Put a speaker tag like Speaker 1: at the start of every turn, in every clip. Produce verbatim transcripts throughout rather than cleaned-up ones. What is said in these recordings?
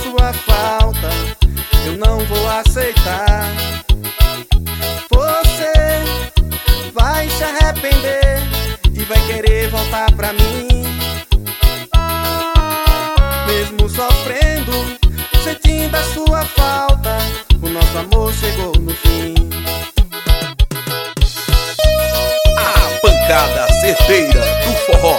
Speaker 1: sua falta, eu não vou aceitar. Você vai se arrepender e vai querer voltar pra mim. Mesmo sofrendo, sentindo a sua falta, o nosso amor chegou no fim.
Speaker 2: A pancada certeira do forró.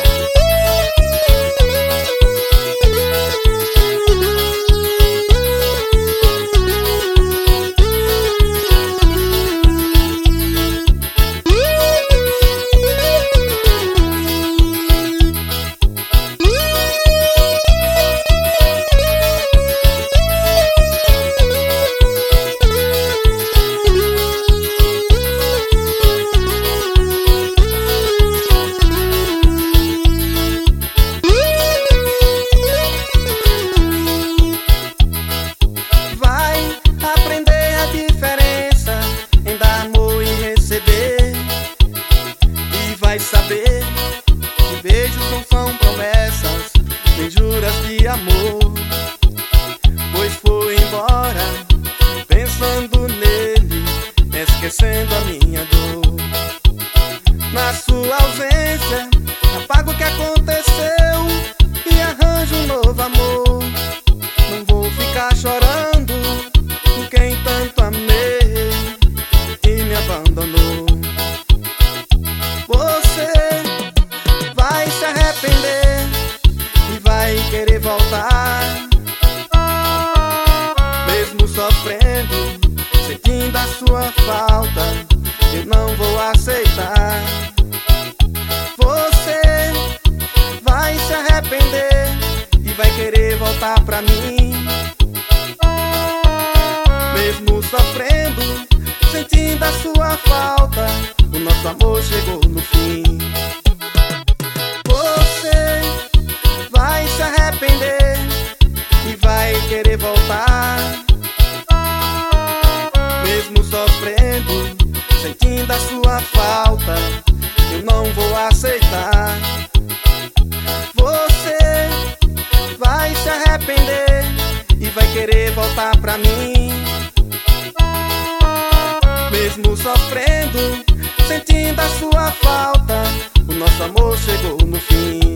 Speaker 1: Vai saber que beijos não são promessas, nem juras de amor. Pois foi embora, pensando nele, esquecendo a minha dor. Na sua ausência, apago o que aconteceu e arranjo um novo amor. Não vou ficar chorando por quem tanto amei e me abandonou. Você vai se arrepender e vai querer voltar. Mesmo sofrendo, sentindo a sua falta, eu não vou aceitar. Você vai se arrepender e vai querer voltar pra mim. Mesmo sofrendo, sentindo a sua falta, o nosso amor chegou no fim. Você vai se arrepender e vai querer voltar. Mesmo sofrendo, sentindo a sua falta, eu não vou aceitar. Você vai se arrepender e vai querer voltar pra mim. Mesmo sofrendo, sentindo a sua falta, o nosso amor chegou no fim.